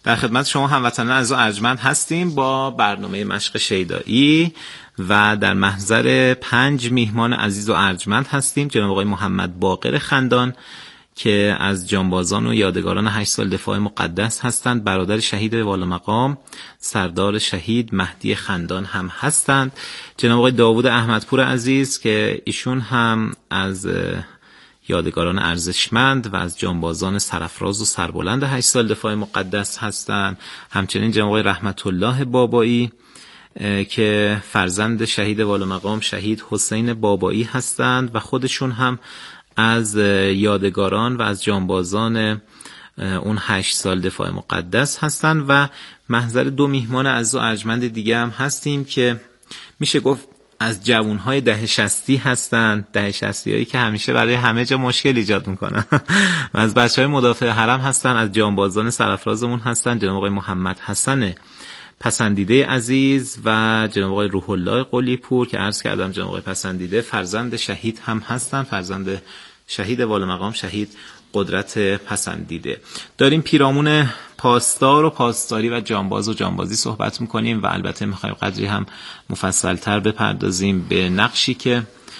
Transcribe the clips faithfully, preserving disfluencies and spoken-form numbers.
در خدمت شما هموطنان عزیز و ارجمند هستیم با برنامه مشق شیدایی و در محضر پنج میهمان عزیز و ارجمند هستیم. جناب آقای محمد باقر خندان که از جانبازان و یادگاران هشت سال دفاع مقدس هستند، برادر شهید والامقام سردار شهید مهدی خندان هم هستند. جناب آقای داوود احمدپور عزیز که ایشون هم از یادگاران ارزشمند و از جانبازان سرافراز و سربلند هشت سال دفاع مقدس هستند. همچنین جناب آقای رحمت الله بابایی که فرزند شهید والامقام شهید حسین بابایی هستند و خودشون هم از یادگاران و از جانبازان اون هشت سال دفاع مقدس هستند. و محضر دو میهمان عزیز و ارجمند دیگه هم هستیم که میشه گفت از جوانهای دهه شصتی هستند، دهه شصتی هایی که همیشه برای همه جا مشکل ایجاد میکنن و از بچهای مدافع حرم هستند، از جانبازان سرافرازمون هستند جناب آقای محمد حسن پسندیده عزیز و جناب آقای روح الله قلی پور که عرض کردم جناب آقای پسندیده فرزند شهید هم هستند، فرزند شهید والامقام شهید قدرت پسندیده. داریم پیرامون پاسدار و پاسداری و جانباز و جانبازی صحبت میکنیم و البته میخوایم قدری هم مفصلتر بپردازیم به نقشی که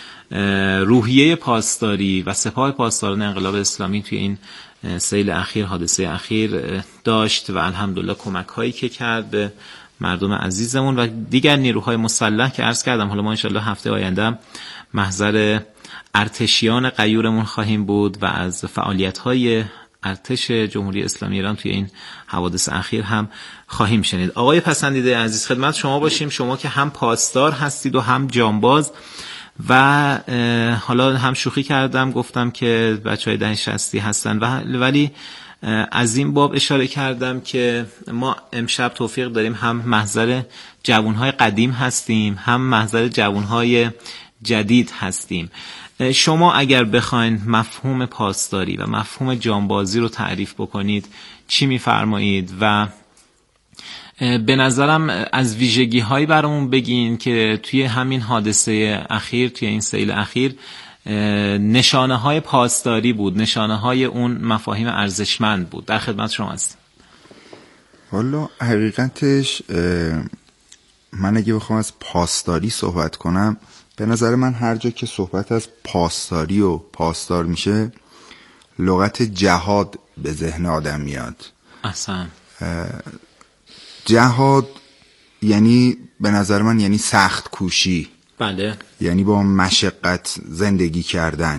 روحیه پاسداری و سپاه پاسداران انقلاب اسلامی توی این سیل اخیر، حادثه اخیر داشت و الحمدلله کمک هایی که کرد به مردم عزیزمون و دیگر نیروهای مسلح که عرض کردم. حالا ما انشالله هفته آینده محضر ارتشیان غیورمون خواهیم بود و از فعالیت های ارتش جمهوری اسلامی ایران توی این حوادث اخیر هم خواهیم شنید. آقای پسندیده عزیز خدمت شما باشیم، شما که هم پاسدار هستید و هم جانباز و حالا هم شوخی کردم گفتم که بچهای دهه شصتی هستن و ولی از این باب اشاره کردم که ما امشب توفیق داریم هم محضر جوانهای قدیم هستیم هم محضر جوانهای جدید هستیم. شما اگر بخواین مفهوم پاسداری و مفهوم جانبازی رو تعریف بکنید چی میفرمایید و به نظرم از ویژگی هایی برامون بگین که توی همین حادثه اخیر، توی این سیل اخیر نشانه های پاسداری بود، نشانه های اون مفاهیم ارزشمند بود. در خدمت شما هستیم. والا حقیقتش من اگه بخوام از پاسداری صحبت کنم، به نظر من هر جا که صحبت از پاسداری و پاسدار میشه لغت جهاد به ذهن آدم میاد. احسن. جهاد یعنی به نظر من یعنی سخت کوشی. بله. یعنی با مشقت زندگی کردن.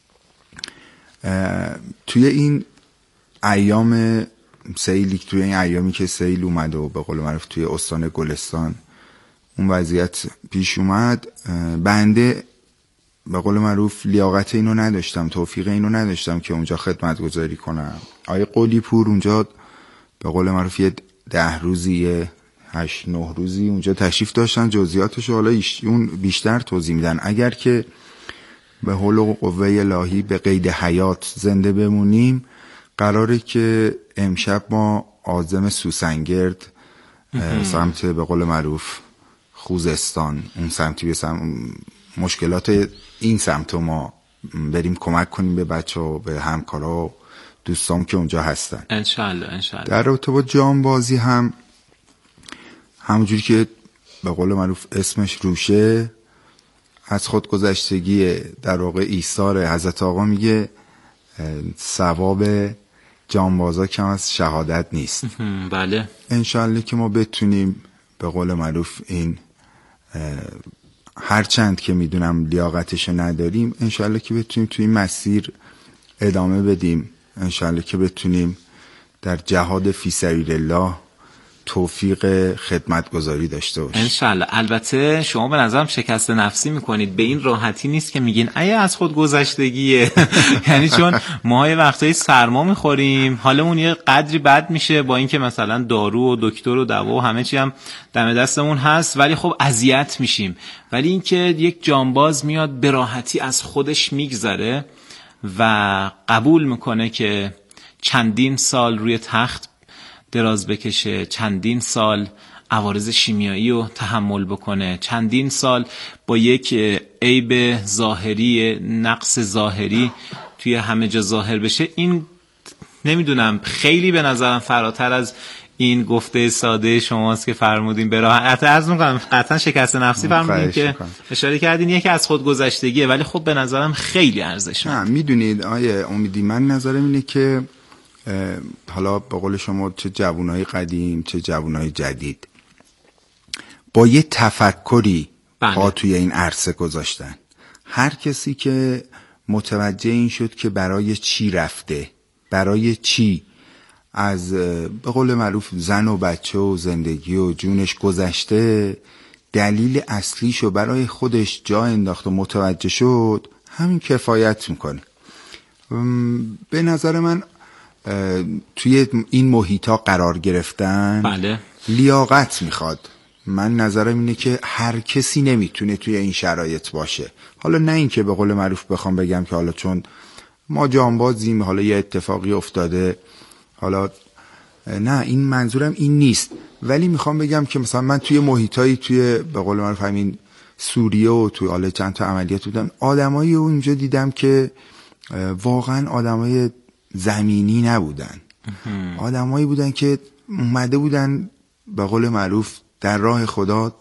توی این ایام سیلی، توی این ایامی که سیل اومد و به قول معروف توی استان گلستان اون وضعیت پیش اومد، بنده به قول معروف لیاقت اینو نداشتم، توفیق اینو نداشتم که اونجا خدمت گذاری کنم. آیه قلی پور اونجا به قول معروف یه ده روزی هشت نه روزی اونجا تشریف داشتن، جزئیاتش حالا اون بیشتر توضیح میدن. اگر که به حول و قوه الهی به قید حیات زنده بمونیم، قراره که امشب ما عازم سوسنگرد سمت به قول معروف خوزستان، اون سمتی به سمت مشکلات این سمت ما بریم کمک کنیم به بچه ها، به همکارا و دوستان که اونجا هستن انشالله. انشالله. در رابطه با جانبازی هم همونجوری که به قول معروف اسمش روشه، از خودگذشتگی در واقع ایثار حضرت آقا میگه ثواب جانبازا کم از شهادت نیست. بله. انشالله که ما بتونیم به قول معروف این هر چند که میدونم لیاقتشو نداریم، انشالله که بتونیم توی این مسیر ادامه بدیم، انشالله که بتونیم در جهاد فی سبیل الله توفیق خدمتگزاری داشته باشیم انشالله. البته شما به نظرم شکست نفسی میکنید، به این راحتی نیست که میگین ای از خود گذشتگیه یعنی چون ما یه وقتایی سرما میخوریم، حالمون یه قدری بد میشه با اینکه مثلا دارو و دکتر و دوا و همه چی هم دم دستمون هست، ولی خب اذیت میشیم. ولی اینکه یک جانباز میاد به راحتی از خودش میگذره و قبول میکنه که چندین سال روی تخت دراز بکشه، چندین سال عوارض شیمیایی رو تحمل بکنه، چندین سال با یک عیب ظاهری، نقص ظاهری توی همه جا ظاهر بشه، این نمیدونم خیلی به نظرم فراتر از این گفته ساده شماست که فرمودین به راحت عرض می‌کنم قطعا شکست نفسی فرمودین که اشاره کردین یکی از خود گذشتگیه، ولی خب به نظرم خیلی ارزشمنده. میدونید آیه امیدی، من نظرم اینه که حالا به قول شما چه جوانای قدیم چه جوانای جدید با یه تفکری پا توی این عرصه گذاشتن. هر کسی که متوجه این شد که برای چی رفته، برای چی از به قول معروف زن و بچه و زندگی و جونش گذشته، دلیل اصلیشو برای خودش جا انداخت و متوجه شد، همین کفایت میکنه. به نظر من توی این محیطا قرار گرفتن بله. لیاقت میخواد. من نظرم اینه که هر کسی نمیتونه توی این شرایط باشه. حالا نه این که به قول معروف بخوام بگم که حالا چون ما جانبازیم حالا یه اتفاقی افتاده، حالا نه، این منظورم این نیست، ولی میخوام بگم که مثلا من توی محیطایی توی به قول معروف همین سوریه و توی حالا چند تا عملیات بودم، آدمایی رو اینجا دیدم که واقعا آدمای زمینی نبودن، آدمایی بودن که اومده بودن به قول معروف در راه خدا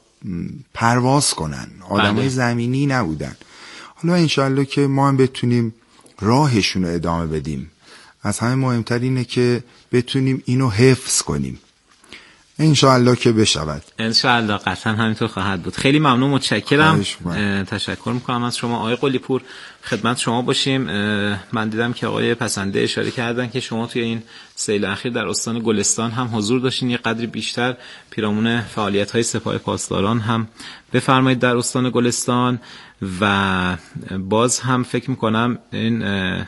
پرواز کنن، آدمای زمینی نبودن. حالا انشالله که ما هم بتونیم راهشون رو ادامه بدیم. از همه مهمتر اینه که بتونیم اینو حفظ کنیم. انشالله که بشود. انشالله قطعا همینطور خواهد بود. خیلی ممنون، متشکرم. تشکر میکنم از شما آقای قلی پور. خدمت شما باشیم. من دیدم که آقای پسنده اشاره کردن که شما توی این سیل اخیر در استان گلستان هم حضور داشتین، یه قدری بیشتر پیرامون فعالیت‌های سپاه پاسداران هم بفرمایید در استان گلستان. و باز هم فکر میکنم این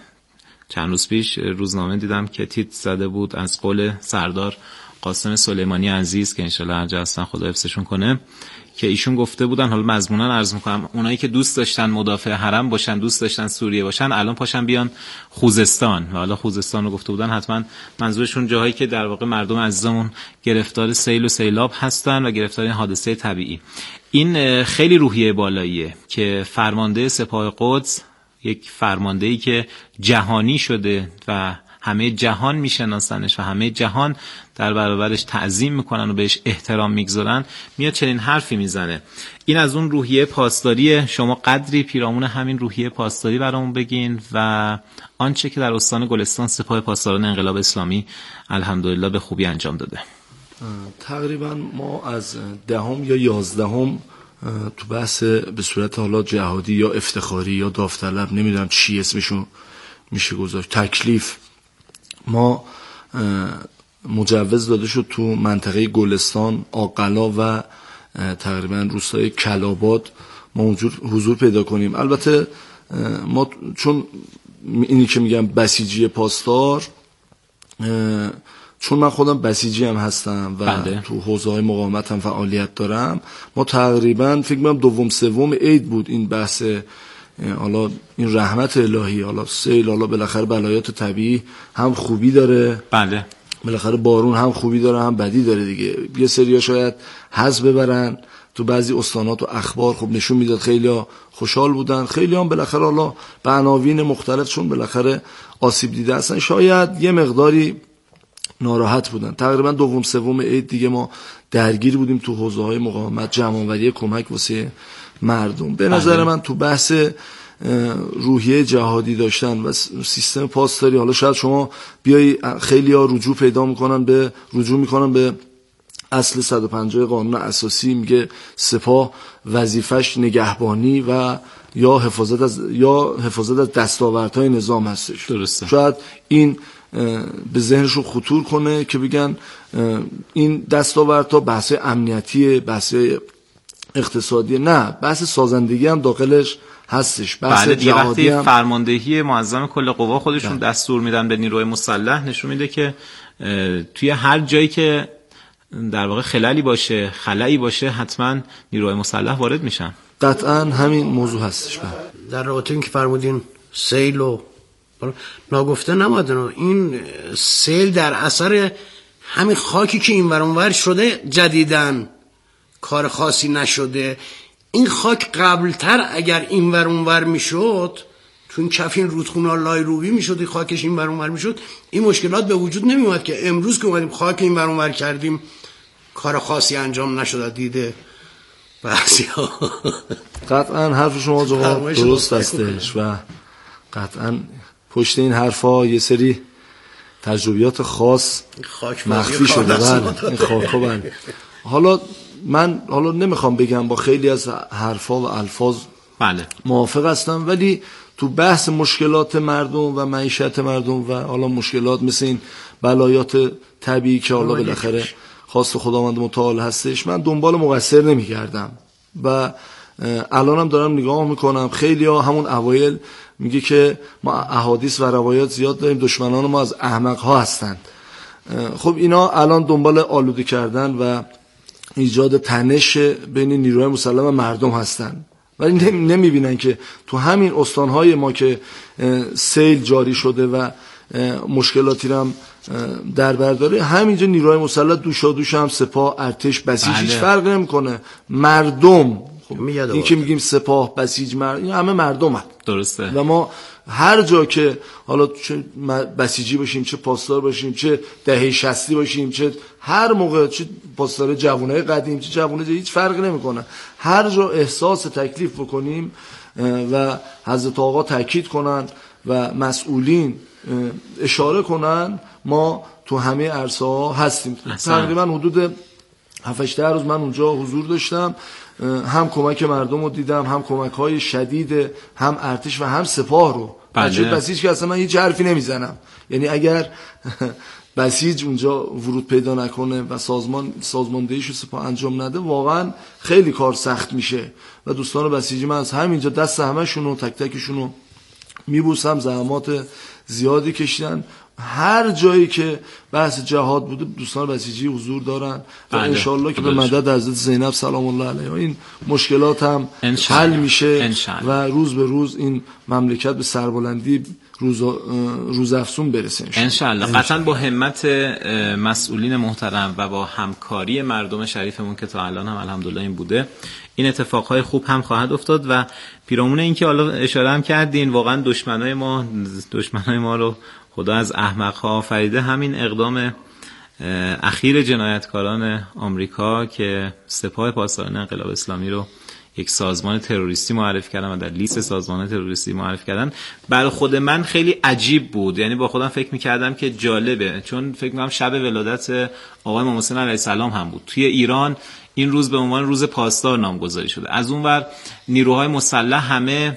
چند روز پیش روزنامه دیدم که تیتر زده بود از قول سردار قاسم سلیمانی عزیز که انشالله هر جا هستن خدا حفظشون کنه، که ایشون گفته بودن، حالا مضمونا عرض میکنم، اونایی که دوست داشتن مدافع حرم باشن، دوست داشتن سوریه باشن، الان پاشن بیان خوزستان. و حالا خوزستان رو گفته بودن، حتما منظورشون جاهایی که در واقع مردم عزیزمون گرفتار سیل و سیلاب هستن و گرفتار این حادثه طبیعی. این خیلی روحیه بالاییه که فرمانده سپاه قدس، یک فرماندهی که جهانی شده و همه جهان میشناسنش و همه جهان در برابرش تعظیم میکنن و بهش احترام میگذارن، میاد چنین حرفی میزنه. این از اون روحیه پاسداری. شما قدری پیرامون همین روحیه پاسداری برامون بگین و آنچه که در استان گلستان سپاه پاسداران انقلاب اسلامی الحمدلله به خوبی انجام داده. تقریبا ما از دهم یا یازدهم تو بحث به صورت حالا جهادی یا افتخاری یا داوطلب، نمیدونم چی اسمشو میشه گذاشت، تکلیف، ما مجوز داده شد تو منطقه گلستان، آقلا و تقریبا روستای کلاباد ما حضور پیدا کنیم. البته ما چون اینی که میگم بسیجی پاسدار، چون من خودم بسیجی هم هستم و بنده. تو حوزه‌های مقاومت هم فعالیت دارم، ما تقریبا فکر می‌کنم دوم سوم عید بود این بحث، حالا این رحمت الهی، حالا سیل، حالا بالاخره بلایات طبیعی هم خوبی داره، بله، بالاخره بارون هم خوبی داره هم بدی داره دیگه. یه سری‌ها شاید حظ ببرن، تو بعضی استانات و اخبار خب نشون میداد خیلی‌ها خوشحال بودن، خیلی‌ها هم بالاخره حالا به عناوین مختلف چون بالاخره آسیب دیده هستن شاید یه مقداری ناراحت بودن. تقریبا دوم سوم عید دیگه ما درگیر بودیم تو حوزه‌های مقاومت، جمع‌آوری کمک واسه مردم. به نظر من تو بحث روحیه جهادی داشتن و سیستم پاسداری، حالا شاید شما بیای خیلی‌ها رجوع پیدا میکنن به رجوع میکنن به اصل صد و پنجاه قانون اساسی، میگه سپاه وظیفش نگهبانی و یا حفاظت از یا حفاظت از دستاوردهای نظام هستش. درسته. شاید این به ذهنشون خطور کنه که بگن این دستاوردها بحث امنیتی، بحث اقتصادی، نه، بحث سازندگی هم داخلش هستش، بحث بله، جهادی هم. فرماندهی معظم کل قوا خودشون بله. دستور میدن به نیروی مسلح، نشون میده که توی هر جایی که در واقع خلالی باشه، خلایی باشه، حتما نیروی مسلح وارد میشن. قطعا همین موضوع هستش. بله. در رابطه این که فرمودین سیل و ناگفته نمادن، این سیل در اثر همین خاکی که این ور اون ور شده جدیدن، کار خاصی نشده. این خاک قبلتر اگر این ور اون ور میشد تو این کف این رودخونه لای روبی میشد، این خاکش این ور اون ور میشد، این مشکلات به وجود نمی اومد که امروز که اومدیم خاک این ور اون ور کردیم کار خاصی انجام نشد دیده بعضیا. قطعا حرف شما جواب درست هستش و قطعا پشت این حرفا یه سری تجربیات خاص مخفی شده. بله این خاکا بله. حالا من حالا نمیخوام بگم با خیلی از حرفا و الفاظ بله موافق هستم، ولی تو بحث مشکلات مردم و معیشت مردم و حالا مشکلات مثل این بلایات طبیعی که حالا بالاخره خواست خداوند متعال هستش، من دنبال مقصر نمیگردم و الانم دارم نگاه میکنم خیلی ها همون اوایل میگه که ما احادیث و روایات زیاد داریم، دشمنان ما از احمق ها هستند. خب اینا الان دنبال آلوده کردن و ایجاد تنش بین نیروهای مسلح و مردم هستند، ولی نمیبینن که تو همین استانهای ما که سیل جاری شده و مشکلاتی رو هم در بر داره، همینجا نیروهای مسلح دوشا دوش هم سپاه، ارتش، بسیج هیچ فرق نمیکنه. مردم خب این که میگیم سپاه، بسیج، مرد، این همه مردم هست. درسته. و ما هر جا که حالا چه بسیجی باشیم، چه پاسدار باشیم، چه دهه شصتی باشیم، چه هر موقع، چه پاسدار جوانای قدیم، چه جوانای جدید، هیچ فرق نمیکنه. هر جا احساس تکلیف بکنیم و حضرت آقا تاکید کنن و مسئولین اشاره کنن، ما تو همه عرصه ها هستیم. تقریبا حدود هفت هشت روز من اونجا حضور داشتم، هم کمک مردم رو دیدم، هم کمک های شدید هم ارتش و هم سپاه رو. بچه بسیج که اصلا من هیچ حرفی نمیزنم، یعنی اگر بسیج اونجا ورود پیدا نکنه و سازمان سازماندهیشو سپاه انجام نده، واقعا خیلی کار سخت میشه و دوستان بسیجی من از همینجا دست همشونو تک تکشونو میبوسم. زحمات زیادی کشیدن، هر جایی که بحث جهاد بوده دوستان بسیجی حضور دارن و انشالله که به مدد حضرت زینب سلام الله علیها این مشکلات هم حل میشه و روز به روز این مملکت به سربلندی روز روز افزون برسه انشالله. قطعا با همت مسئولین محترم و با همکاری مردم شریفمون که تا الان هم الحمدلله این بوده، این اتفاقهای خوب هم خواهد افتاد. و پیرامون این که حالا اشاره هم کردین، واقعا دشمنای ما دشمنای ما رو خدا از احمق ها آفریده. همین اقدام اخیر جنایتکاران آمریکا که سپاه پاسداران انقلاب اسلامی رو یک سازمان تروریستی معرفی کردن و در لیست سازمان تروریستی معرفی کردن، برای خود من خیلی عجیب بود. یعنی با خودم فکر می‌کردم که جالبه، چون فکر می‌کنم شب ولادت آقای امام حسین علیه السلام هم بود. توی ایران این روز به عنوان روز پاسدار نامگذاری شده. از اونور نیروهای مسلح همه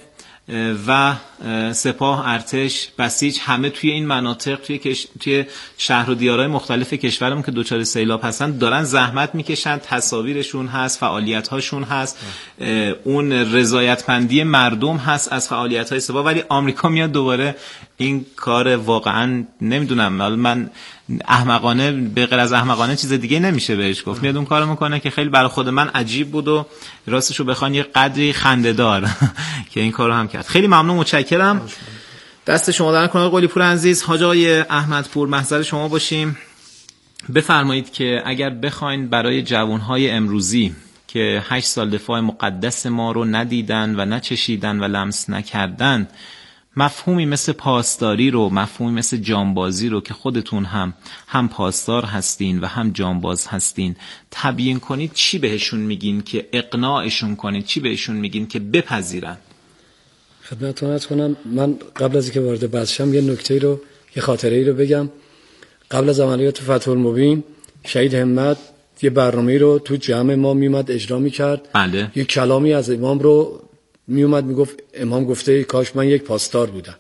و سپاه، ارتش، بسیج همه توی این مناطق، توی کش... توی شهر و دیارهای مختلف کشورمون که دوچار سیلاب هستن دارن زحمت میکشن، تصاویرشون هست، فعالیت‌هاشون هست، اون رضایتمندی مردم هست از فعالیت‌های سپاه. ولی آمریکا میاد دوباره این کار، واقعا نمیدونم، من احمقانه، به غیر از احمقانه چیز دیگه نمیشه بهش گفت، میاد اون کارو میکنه که خیلی برای خود من عجیب بود و راستشو بخوان یه قدری خنده‌دار که این کارو هم کرد. خیلی ممنون، متشکرم. دست شما در کنار قلی پور عزیز. حاج آقای احمدپور، محضر شما باشیم. بفرمایید که اگر بخواید برای جوانهای امروزی که هشت سال دفاع مقدس ما رو ندیدن و نچشیدن و لمس نکردن، مفهومی مثل پاسداری رو، مفهومی مثل جانبازی رو که خودتون هم هم پاسدار هستین و هم جانباز هستین تبیین کنید، چی بهشون میگین که اقناعشون کنید؟ چی بهشون میگین که بپذیرن؟ خدمتتون عرض کنم، من قبل از اینکه وارد بحث شم یه نکته رو، یه خاطره ای رو بگم. قبل از عملیات فتح المبین، شهید همت یه برنامه‌ای رو تو جمع ما میومد اجرا میکرد. بله. یه کلامی از امام رو میومد میگفت، امام گفته کاش من یک پاسدار بودم.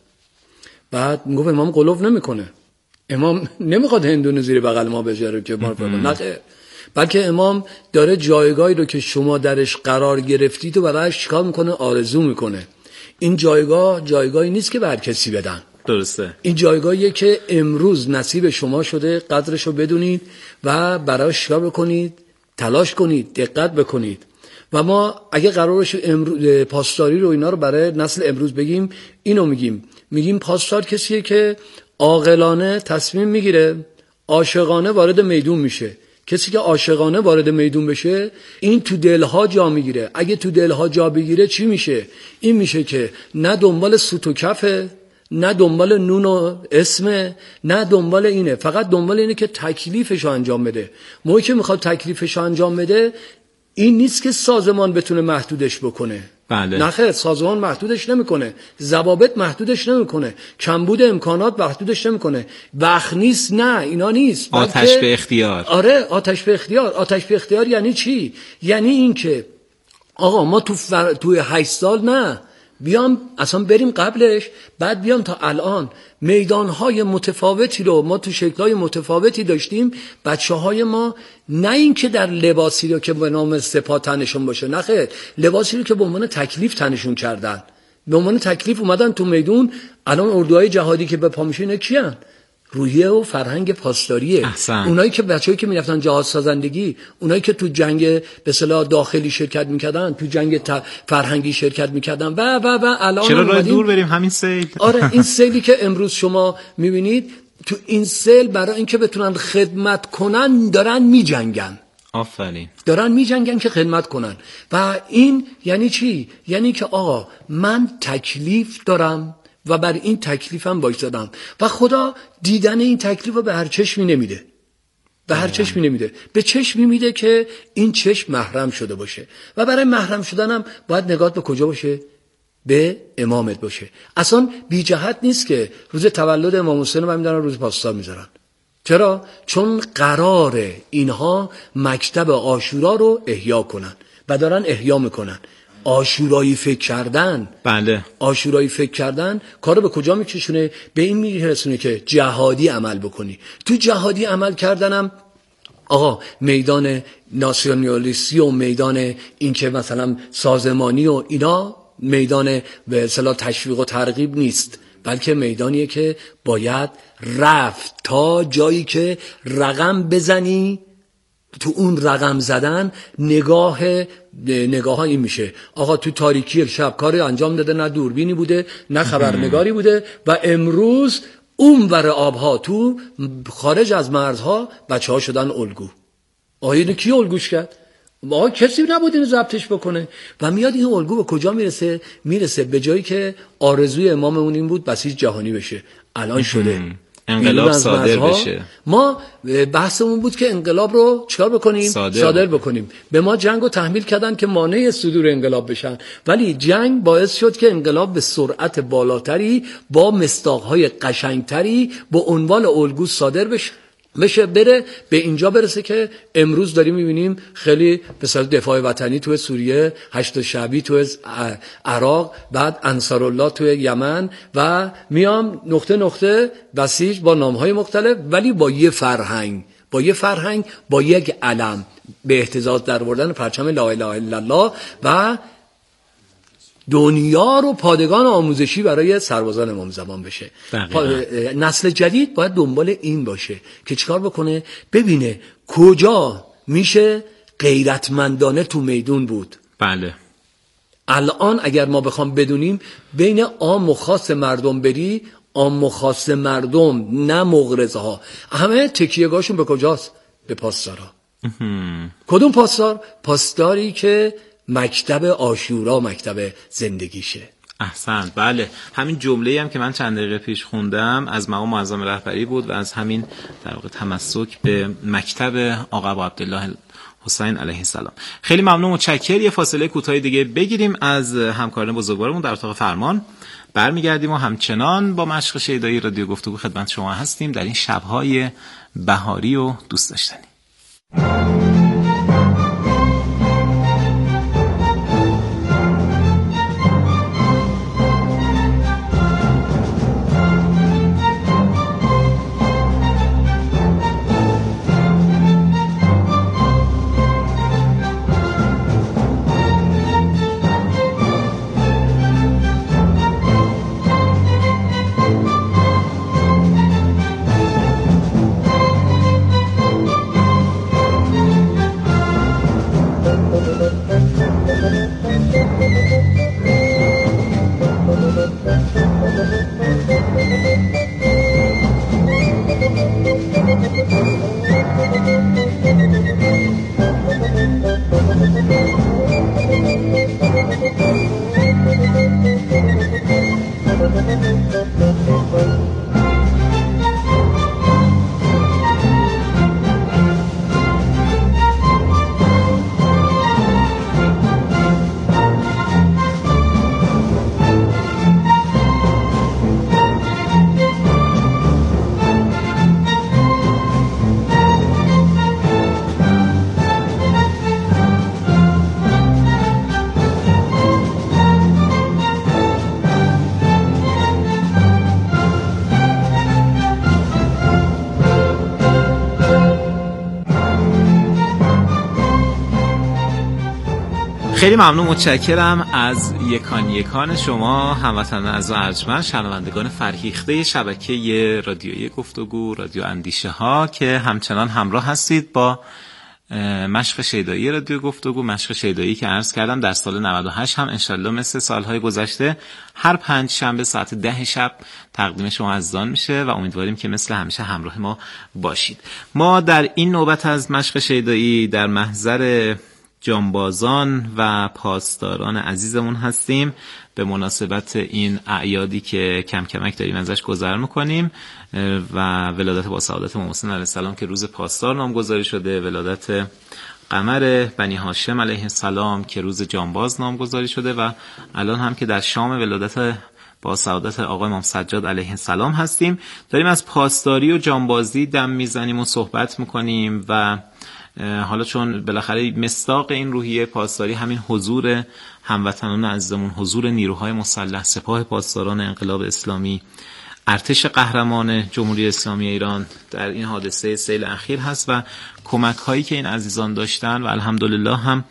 بعد میگفت امام قلوف نمیکنه، امام نمیخواد هندونه زیر بغل ما بذاره که ما رو نه، بلکه امام داره جایگاهی رو که شما درش قرار گرفتید و برایش چیکار میکنه؟ آرزو میکنه. این جایگاه جایگاهی نیست که بر کسی بدن. درسته. این جایگاهیه که امروز نصیب شما شده، قدرشو بدونید و برایش چیکار بکنید؟ تلاش کنید، دقت بکنید. و ما اگه قرار باشه امروز پاسداری رو اینا رو برای نسل امروز بگیم، اینو میگیم میگیم پاسدار کسیه که عاقلانه تصمیم میگیره، عاشقانه وارد میدون میشه، کسی که عاشقانه وارد میدون بشه این تو دلها جا میگیره. اگه تو دلها جا بگیره چی میشه؟ این میشه که نه دنبال سوت و کفه، نه دنبال نون و اسمه، نه دنبال اینه، فقط دنبال اینه که تکلیفشو انجام بده. موقعی که میخواد تکلیفشو انجام بده این نیست که سازمان بتونه محدودش بکنه. بله. نه خیر، سازمان محدودش نمیکنه، ضوابط محدودش نمیکنه، کمبود امکانات محدودش نمیکنه، وقت نیست، نه اینا نیست، آتش به اختیار. آره آتش به اختیار. آتش به اختیار یعنی چی؟ یعنی این که آقا ما تو فر... توی هشت سال نه بیام اصلا بریم قبلش، بعد بیام تا الان میدانهای متفاوتی رو ما تو شکلهای متفاوتی داشتیم. بچه های ما نه این که در لباسی رو که به نام سپاه تنشون باشه، نه خیر، لباسی رو که به عنوان تکلیف تنشون کردن، به عنوان تکلیف اومدن تو میدون. الان اردوهای جهادی که به پا میشه اینا کیان؟ روحیه و فرهنگ پاسداریه. احسن. اونایی که بچه‌ای که میرفتن جهاد سازندگی، اونایی که تو جنگ به اصطلاح داخلی شرکت میکردن، تو جنگ فرهنگی شرکت میکردن و و و الان چرا راه دور بریم همین سیل؟ آره این سیلی که امروز شما میبینید، تو این سیل برای اینکه بتونن خدمت کنن دارن میجنگن. آفرین. دارن میجنگن که خدمت کنن. و این یعنی چی؟ یعنی که آقا من تکلیف دارم و بر این تکلیفم وایسادم و خدا دیدن این تکلیف رو به هر چشمی نمیده. به هر چشمی نمیده. به چشمی میده که این چشم محرم شده باشه و برای محرم شدنم باید نگات به کجا باشه؟ به امامت باشه. اصلا بی جهت نیست که روز تولد امام حسین رو میذارن روز پاسدار میذارن. چرا؟ چون قراره اینها مکتب عاشورا رو احیا کنن و دارن احیا میکنن. عاشورایی فکر کردن، بله، عاشورایی فکر کردن کارو به کجا میکشونه؟ به این میرسونه که جهادی عمل بکنی. تو جهادی عمل کردنم آقا میدان ناسیونالیستی و میدان این که مثلا سازمانی و اینا میدان به اصطلاح تشویق و ترغیب نیست، بلکه میدانیه که باید رفت تا جایی که رقم بزنی. تو اون رقم زدن نگاه نگاه ها این میشه آقا تو تاریکی شب کاری انجام داده، نه دوربینی بوده نه خبرنگاری بوده و امروز اون ور آبها تو خارج از مرزها بچه ها شدن الگو. آقا اینو کی الگوش کرد؟ آقا کسی نبود اینو ضبطش بکنه. و میاد این الگو به کجا میرسه؟ میرسه به جایی که آرزوی اماممون این بود بسیج جهانی بشه. الان شده انقلاب صادر بشه. ما بحثمون بود که انقلاب رو چکار بکنیم؟ صادر, صادر بکنیم. به ما جنگ رو تحمیل کردن که مانع صدور انقلاب بشن، ولی جنگ باعث شد که انقلاب به سرعت بالاتری با مصداقهای قشنگتری با عنوان الگو صادر بشه بشه بره به اینجا برسه که امروز داریم میبینیم خیلی مثلا دفاع وطنی توی سوریه، هشت شعبی توی عراق، بعد انصارالله توی یمن و میام نقطه نقطه بسیج با نامهای مختلف ولی با یه فرهنگ با یه فرهنگ با یک علم به اهتزاز در آوردن پرچم لا اله الا الله و دنیا رو پادگان آموزشی برای سربازان امام زمان بشه. نسل جدید باید دنبال این باشه که چیکار بکنه؟ ببینه کجا میشه غیرتمندانه تو میدون بود. بله. الان اگر ما بخوام بدونیم بین عام و خاص مردم بری، عام و خاص مردم نه مغرضه ها همه تکیهگاهشون به کجاست؟ به پاسدارا. کدوم پاسدار؟ پاسداری که مکتب عاشورا مکتب زندگیشه. احسن. بله، همین جمله‌ای هم که من چند دقیقه پیش خوندم از مقام معظم رهبری بود و از همین در واقع تمسک به مکتب آقا ابو عبدالله حسین علیه السلام. خیلی ممنون، متشکرم. یه فاصله کوتاهی دیگه بگیریم از همکاران بزرگوارمون در اتاق فرمان، برمیگردیم و همچنان با مشق شیدایی رادیو گفتگو خدمت شما هستیم در این شب‌های بهاری و دوست داشتنی. خیلی ممنون، متشکرم از یکان یکان شما هموطنان عزیز و ارجمند، شنوندگان فرهیخته شبکه رادیویی گفتگو، رادیو اندیشه ها که همچنان همراه هستید با مشق شیدایی رادیو گفتگو. مشق شیدایی که عرض کردم در سال نود و هشت هم انشالله مثل سالهای گذشته هر پنج شنبه ساعت ده شب تقدیم شما عزیزان میشه و امیدواریم که مثل همیشه همراه ما باشید. ما در این نوبت از مشق شیدایی در محضر جانبازان و پاسداران عزیزمون هستیم به مناسبت این اعیادی که کم کمک داریم ازش گذر میکنیم و ولادت با سعادت امام حسین علیه السلام که روز پاسدار نامگذاری شده، ولادت قمر بنی هاشم علیه السلام که روز جانباز نامگذاری شده و الان هم که در شام ولادت با سعادت آقای امام سجاد علیه السلام هستیم. داریم از پاسداری و جانبازی دم میزنیم و صحبت میکنیم و حالا چون بالاخره مصداق این روحیه پاسداری همین حضور هموطنان عزیزمون، حضور نیروهای مسلح، سپاه پاسداران انقلاب اسلامی، ارتش قهرمان جمهوری اسلامی ایران در این حادثه سیل اخیر هست و کمک هایی که این عزیزان داشتن و الحمدلله هم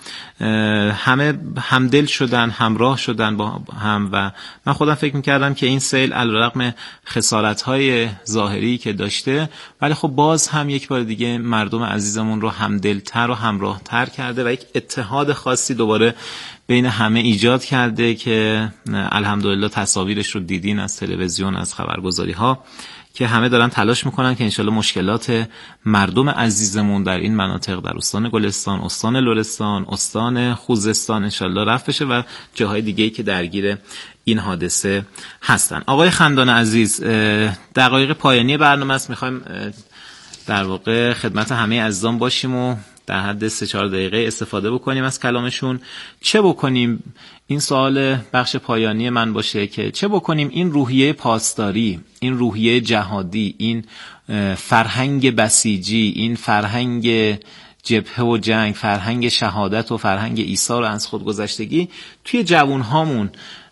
همه همدل شدن، همراه شدن با هم و من خودم فکر میکردم که این سیل علیرغم خسارت های ظاهری که داشته ولی خب باز هم یک بار دیگه مردم عزیزمون رو همدلتر و همراه تر کرده و یک اتحاد خاصی دوباره بین همه ایجاد کرده که الحمدلله تصاویرش رو دیدین از تلویزیون، از خبرگزاری ها که همه دارن تلاش میکنن که انشالله مشکلات مردم عزیزمون در این مناطق، در استان گلستان، استان لرستان، استان خوزستان انشالله رفع بشه و جاهای دیگه‌ای که درگیر این حادثه هستن. آقای خندان عزیز، دقایق پایانی برنامه است، میخوایم در واقع خدمت همه عزیزان باشیم و در حد سه چهار دقیقه استفاده بکنیم از کلامشون. چه بکنیم، این سوال بخش پایانی من باشه که چه بکنیم این روحیه پاسداری، این روحیه جهادی، این فرهنگ بسیجی، این فرهنگ جبهه و جنگ، فرهنگ شهادت و فرهنگ ایثار و از خودگذشتگی توی جوانهامون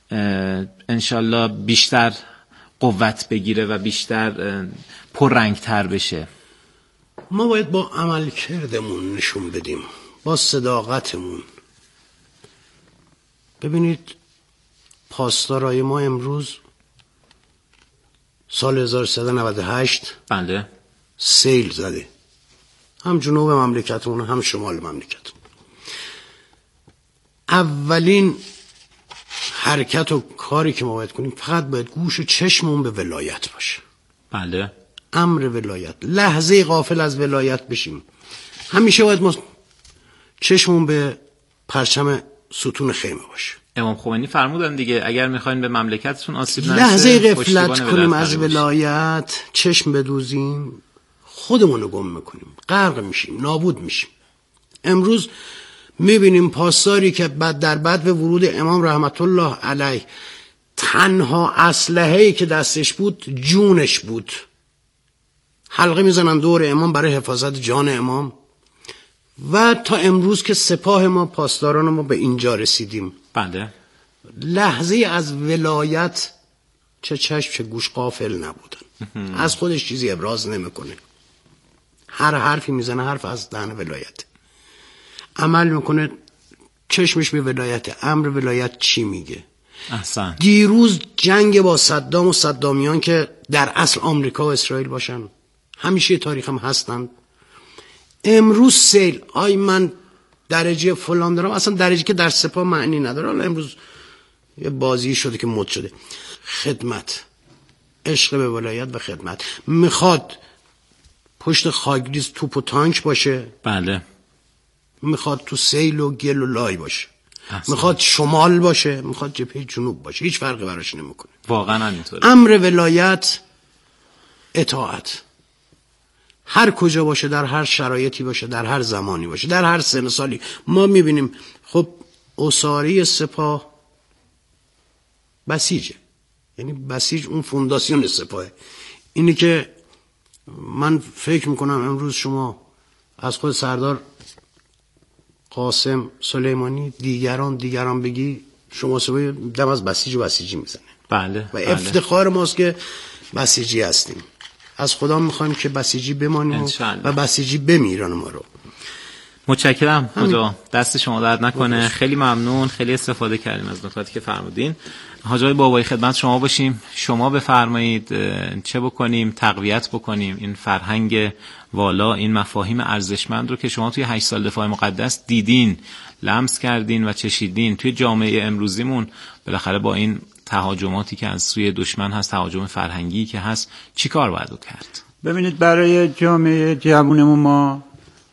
انشالله بیشتر قوت بگیره و بیشتر پررنگتر بشه. ما باید با عمل کردمون نشون بدیم، با صداقتمون. ببینید پاسدارای ما امروز سال هزار و سیصد و نود و هشت بله سیل زده، هم جنوب مملکتمون هم شمال مملکتمون. اولین حرکت و کاری که ما باید کنیم فقط باید گوش و چشممون به ولایت باشه. بله، امر ولایت، لحظه غافل از ولایت بشیم. همیشه باید ما چشمون به پرچم ستون خیمه باشه. امام خمینی فرمودن دیگه اگر میخواین به مملکتتون آسیب نرسه لحظه غفلت کنیم از ولایت، چشم بدوزیم، خودمونو گم میکنیم، غرق میشیم، نابود میشیم. امروز میبینیم پاسداری که بعد در بعد به ورود امام رحمت الله علیه تنها اسلحه‌ای که دستش بود جونش بود. حلقه میزنن دور امام برای حفاظت جان امام و تا امروز که سپاه ما، پاسداران ما به اینجا رسیدیم. بله. لحظه از ولایت چه چشم چه گوش غافل نبودن. از خودش چیزی ابراز نمیکنه، هر حرفی میزنه حرف از دهن ولایت، عمل میکنه چشمش به ولایت. امر ولایت چی میگه؟ احسن. دیروز جنگ با صدام و صدامیان که در اصل آمریکا و اسرائیل باشن، همیشه تاریخ هم هستن. امروز سیل، آی من درجه فلان دارم، اصلا درجه که در سپاه معنی نداره. حالا امروز یه بازی شده که مد شده. خدمت، عشق به ولایت و خدمت. میخواد پشت خاکریز توپ و تانک باشه، بله. میخواد تو سیل و گل و لای باشه، احسن. میخواد شمال باشه، میخواد جبهه جنوب باشه، هیچ فرقی براش نمیکنه. واقعا همینطوره. امر ولایت اطاعت، هر کجا باشه، در هر شرایطی باشه، در هر زمانی باشه، در هر سن سالی. ما میبینیم خب اساری سپاه بسیجه، یعنی بسیج اون فونداسیون سپاهه. اینی که من فکر میکنم امروز شما از خود سردار قاسم سلیمانی دیگران دیگران بگی، شما سبای دم از بسیج و بسیجی میزنه. بله. و بله. افتخار ماست که بسیجی هستیم. از خدا میخوایم که بسیجی بمانیم و بسیجی بمیران ما رو. متشکرم حاجا، دست شما درد نکنه. خیلی ممنون، خیلی استفاده کردیم از نکاتی که فرمودین. حاجای بابایی خدمت شما باشیم. شما بفرمایید چه بکنیم تقویت بکنیم این فرهنگ والا، این مفاهیم ارزشمند رو که شما توی هشت سال دفاع مقدس دیدین، لمس کردین و چشیدین توی جامعه امروزیمون. بالاخره با این تهاجماتی که از سوی دشمن هست، تهاجم فرهنگی که هست، چی کار باید کرد؟ ببینید برای جامعه جوانمون ما،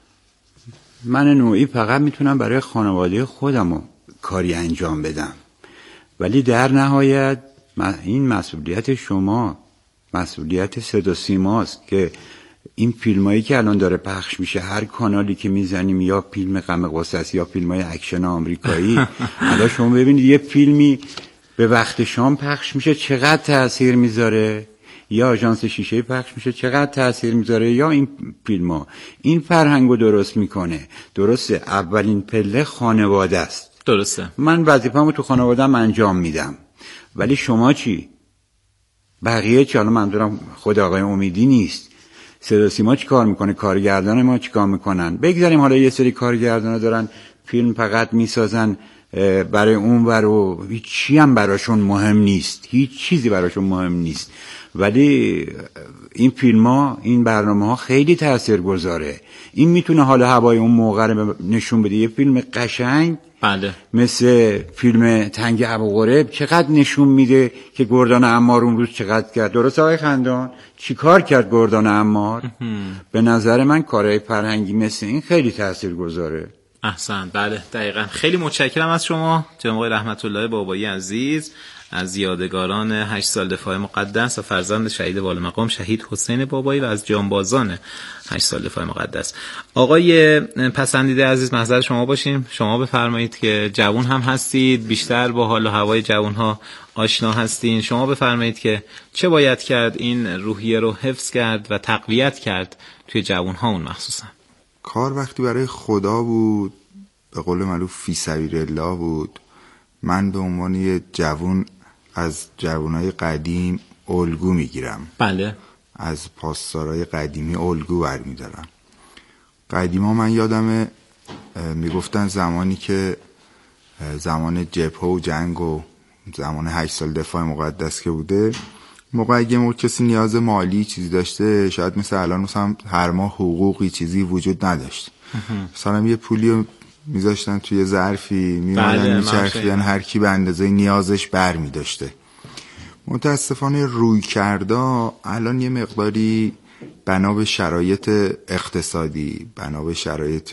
من نوعی فقط میتونم برای خانواده خودم کاری انجام بدم، ولی در نهایت این مسئولیت شما، مسئولیت صدا سیماست که این فیلمایی که الان داره پخش میشه، هر کانالی که میزنیم، یا فیلم غم قصص یا فیلمای اکشن آمریکایی، الان شما ببینید یه فیلمی به وقت شام پخش میشه چقدر تأثیر میذاره، یا آژانس شیشه پخش میشه چقدر تأثیر میذاره، یا این فیلم‌ها این فرهنگو درست میکنه. درسته اولین پله خانواده است، درسته، من وظیفه‌مو تو خانواده‌ام انجام میدم، ولی شما چی؟ بقیه چی؟ حالا منظورم خود آقای امیدی نیست، صدا سیما چی کار میکنه، کارگردان ما چی کار میکنن. بگذاریم حالا یه سری کارگردانا دارن فیلم فقط میسازن برای اون ور و هیچ چی هم براشون مهم نیست، هیچ چیزی براشون مهم نیست، ولی این فیلم ها، این برنامه ها خیلی تأثیر گذاره. این میتونه حال هوای اون موقع رو نشون بده. یه فیلم قشنگ بله مثل فیلم تنگ ابوقریب چقدر نشون میده که گردان عمار اون روز چقدر کرد. درست آقای خندان؟ چی کار کرد گردان عمار؟ به نظر من کارهای فرهنگی مثل این خیلی تأثیر گذاره. احسن، بله دقیقاً. خیلی متشکرم از شما جناب آقای رحمت الله بابایی عزیز، از یادگاران هشت سال دفاع مقدس و فرزند شهید والامقام شهید حسین بابایی و از جانبازان هشت سال دفاع مقدس. آقای پسندیده عزیز، محضر شما باشیم. شما بفرمایید که جوان هم هستید، بیشتر با حال و هوای جوان‌ها آشنا هستین. شما بفرمایید که چه باید کرد این روحیه رو حفظ کرد و تقویت کرد توی جوان‌ها اون مخصوصا؟ کار وقتی برای خدا بود، به قول معروف فی سبیل الله بود، من به عنوان یه جوان از جوانای قدیم الگو میگیرم. بله. از پاسدارای قدیمی الگو برمیدارم. قدیما من یادمه میگفتن زمانی که زمان جبهه و جنگ و زمان هشت سال دفاع مقدس که بوده، موقع اگه موقع کسی نیاز مالی چیزی داشته، شاید مثل الان مثلا هر ماه حقوقی چیزی وجود نداشت، مثلا یه پولی رو میذاشتن توی ظرفی، میمادن میچرخیدن، هر کی به اندازه نیازش بر میداشته. متاسفانه روی کردا الان یه مقداری بنا به شرایط اقتصادی، بنا به شرایط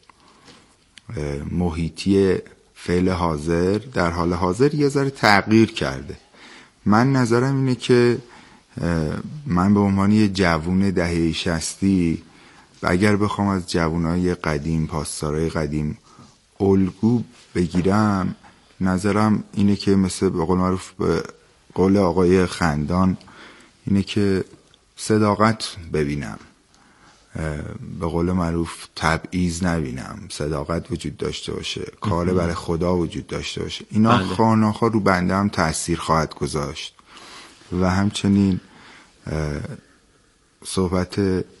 محیطی فعل حاضر، در حال حاضر یه ذره تغییر کرده. من نظرم اینه که من به عنوان یه جوون دهه شصتی اگر بخوام از جوانای قدیم، پاسدارای قدیم الگو بگیرم، نظرم اینه که مثل به قول معروف به قول آقای خندان اینه که صداقت ببینم، به قول معروف تبعیض نبینم، صداقت وجود داشته باشه، کار برای خدا وجود داشته باشه. اینا خواهناخواه رو بنده هم تأثیر خواهد گذاشت. و همچنین صحبت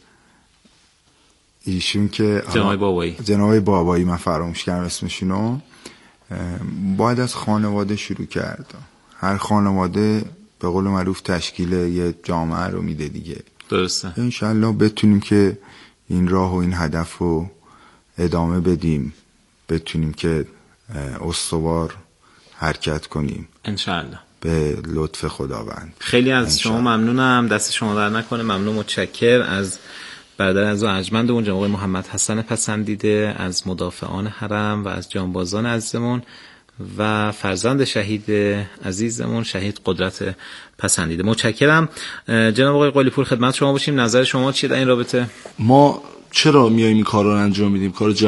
ایشون که جناب بابایی جناب بابایی من فراموش کردم اسمشونو، باید از خانواده شروع کرد. هر خانواده به قول معروف تشکیل یه جامعه رو میده دیگه. درسته. انشالله بتونیم که این راه و این هدف رو ادامه بدیم، بتونیم که استوار حرکت کنیم انشالله به لطف خداوند. خیلی از شما ممنونم، دست شما در نکنه. ممنون، متشکر از برادر از ارجمندمون جناب محمد حسن پسندیده، از مدافعان حرم و از جانبازان عزیزمون و فرزند شهید عزیزمون شهید قدرت پسندیده. متشکرم. جناب آقای قلی پور خدمت شما باشیم. نظر شما چیه در این رابطه؟ ما چرا میایم این کار رو انجام میدیم؟ کار